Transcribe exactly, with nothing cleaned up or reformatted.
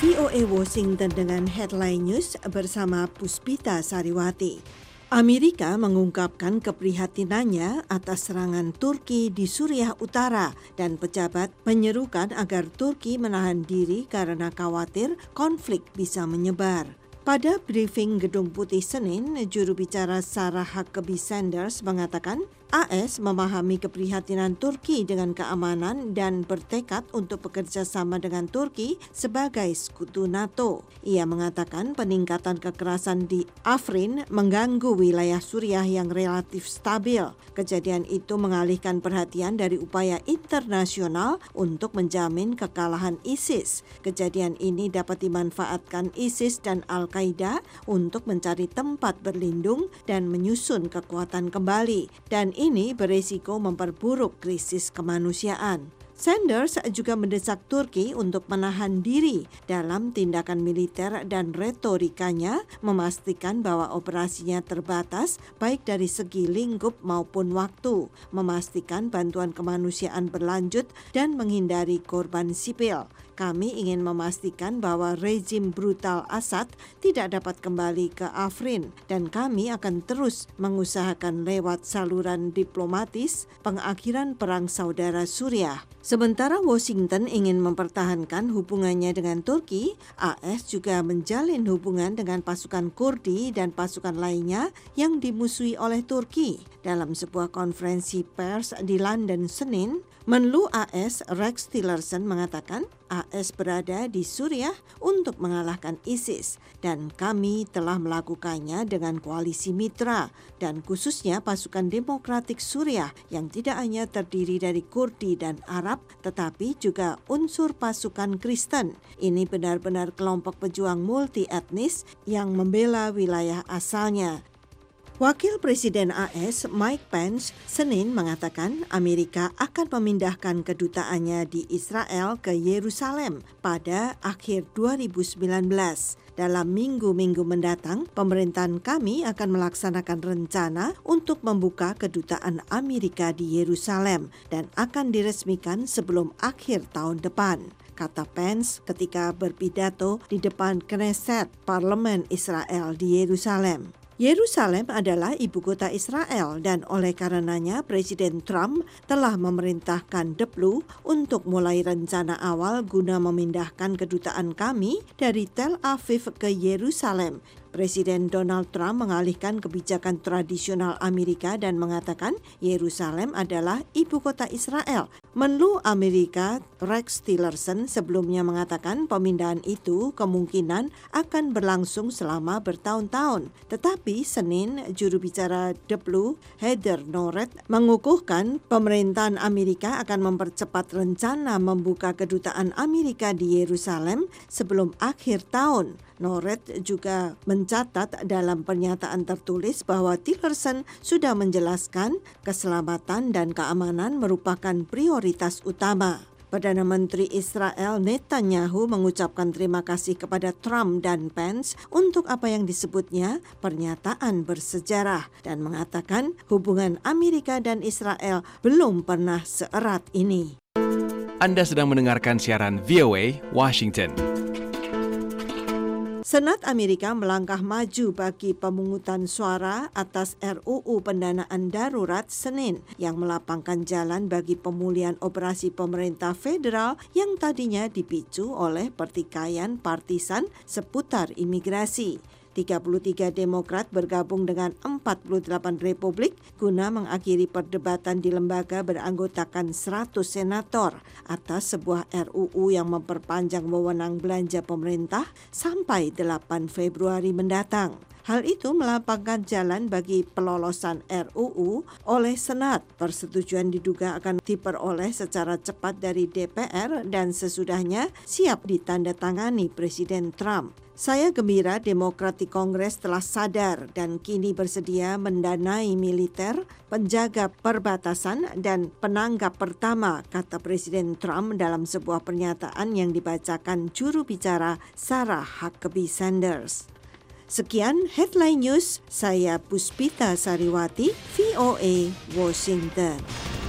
V O A Washington dengan Headline News bersama Puspita Sariwati. Amerika mengungkapkan keprihatinannya atas serangan Turki di Suriah Utara dan pejabat menyerukan agar Turki menahan diri karena khawatir konflik bisa menyebar. Pada briefing Gedung Putih Senin, juru bicara Sarah Huckabee Sanders mengatakan A S memahami keprihatinan Turki dengan keamanan dan bertekad untuk bekerja sama dengan Turki sebagai sekutu NATO. Ia mengatakan peningkatan kekerasan di Afrin mengganggu wilayah Suriah yang relatif stabil. Kejadian itu mengalihkan perhatian dari upaya internasional untuk menjamin kekalahan ISIS. Kejadian ini dapat dimanfaatkan ISIS dan Al-Qaeda untuk mencari tempat berlindung dan menyusun kekuatan kembali, dan ini beresiko memperburuk krisis kemanusiaan. Sanders juga mendesak Turki untuk menahan diri dalam tindakan militer dan retorikanya memastikan bahwa operasinya terbatas baik dari segi lingkup maupun waktu, memastikan bantuan kemanusiaan berlanjut dan menghindari korban sipil. Kami ingin memastikan bahwa rezim brutal Assad tidak dapat kembali ke Afrin dan kami akan terus mengusahakan lewat saluran diplomatis pengakhiran perang saudara Suriah. Sementara Washington ingin mempertahankan hubungannya dengan Turki, A S juga menjalin hubungan dengan pasukan Kurdi dan pasukan lainnya yang dimusuhi oleh Turki. Dalam sebuah konferensi pers di London Senin, Menlu A S Rex Tillerson mengatakan A S berada di Suriah untuk mengalahkan ISIS dan kami telah melakukannya dengan koalisi mitra dan khususnya pasukan demokratik Suriah yang tidak hanya terdiri dari Kurdi dan Arab tetapi juga unsur pasukan Kristen. Ini benar-benar kelompok pejuang multi etnis yang membela wilayah asalnya. Wakil Presiden A S Mike Pence Senin mengatakan Amerika akan memindahkan kedutaannya di Israel ke Yerusalem pada akhir dua ribu sembilan belas. Dalam minggu-minggu mendatang, pemerintahan kami akan melaksanakan rencana untuk membuka kedutaan Amerika di Yerusalem dan akan diresmikan sebelum akhir tahun depan, kata Pence ketika berpidato di depan Knesset, Parlemen Israel di Yerusalem. Yerusalem adalah ibu kota Israel dan oleh karenanya Presiden Trump telah memerintahkan D P L U untuk mulai rencana awal guna memindahkan kedutaan kami dari Tel Aviv ke Yerusalem. Presiden Donald Trump mengalihkan kebijakan tradisional Amerika dan mengatakan Yerusalem adalah ibu kota Israel. Menlu Amerika Rex Tillerson sebelumnya mengatakan pemindahan itu kemungkinan akan berlangsung selama bertahun-tahun. Tetapi Senin, juru bicara D P L U Heather Nauert mengukuhkan pemerintahan Amerika akan mempercepat rencana membuka kedutaan Amerika di Yerusalem sebelum akhir tahun. Nauert juga mencatat dalam pernyataan tertulis bahwa Tillerson sudah menjelaskan keselamatan dan keamanan merupakan prioritas utama. Perdana Menteri Israel Netanyahu mengucapkan terima kasih kepada Trump dan Pence untuk apa yang disebutnya pernyataan bersejarah dan mengatakan hubungan Amerika dan Israel belum pernah seerat ini. Anda sedang mendengarkan siaran V O A Washington. Senat Amerika melangkah maju bagi pemungutan suara atas R U U pendanaan darurat Senin yang melapangkan jalan bagi pemulihan operasi pemerintah federal yang tadinya dipicu oleh pertikaian partisan seputar imigrasi. tiga puluh tiga Demokrat bergabung dengan empat puluh delapan Republik guna mengakhiri perdebatan di lembaga beranggotakan seratus senator atas sebuah R U U yang memperpanjang wewenang belanja pemerintah sampai delapan Februari mendatang. Hal itu melapangkan jalan bagi pelolosan R U U oleh Senat. Persetujuan diduga akan diperoleh secara cepat dari D P R dan sesudahnya siap ditandatangani Presiden Trump. Saya gembira Demokrat di Kongres telah sadar dan kini bersedia mendanai militer, penjaga perbatasan, dan penanggap pertama, kata Presiden Trump dalam sebuah pernyataan yang dibacakan juru bicara Sarah Huckabee Sanders. Sekian Headline News, saya Puspita Sariwati, V O A Washington.